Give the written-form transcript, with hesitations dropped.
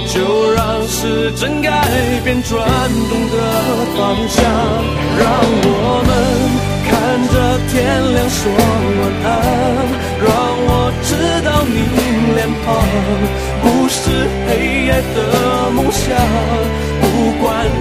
就让时针改变转动的方向，让我们看着天亮说晚安，让我知道你脸庞不是黑夜的梦想，不管